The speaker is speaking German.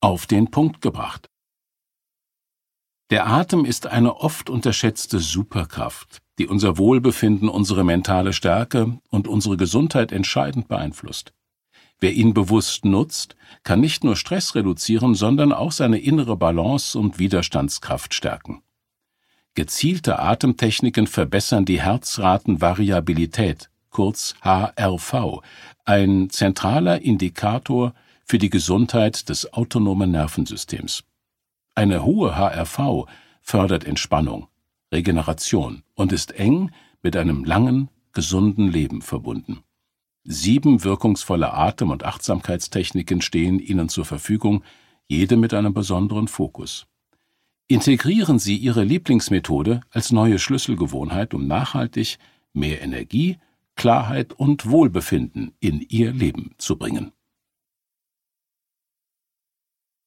Auf den Punkt gebracht. Der Atem ist eine oft unterschätzte Superkraft, die unser Wohlbefinden, unsere mentale Stärke und unsere Gesundheit entscheidend beeinflusst. Wer ihn bewusst nutzt, kann nicht nur Stress reduzieren, sondern auch seine innere Balance und Widerstandskraft stärken. Gezielte Atemtechniken verbessern die Herzratenvariabilität, kurz HRV, ein zentraler Indikator für die Gesundheit des autonomen Nervensystems. Eine hohe HRV fördert Entspannung, Regeneration und ist eng mit einem langen, gesunden Leben verbunden. 7 wirkungsvolle Atem- und Achtsamkeitstechniken stehen Ihnen zur Verfügung, jede mit einem besonderen Fokus. Integrieren Sie Ihre Lieblingsmethode als neue Schlüsselgewohnheit, um nachhaltig mehr Energie, Klarheit und Wohlbefinden in Ihr Leben zu bringen.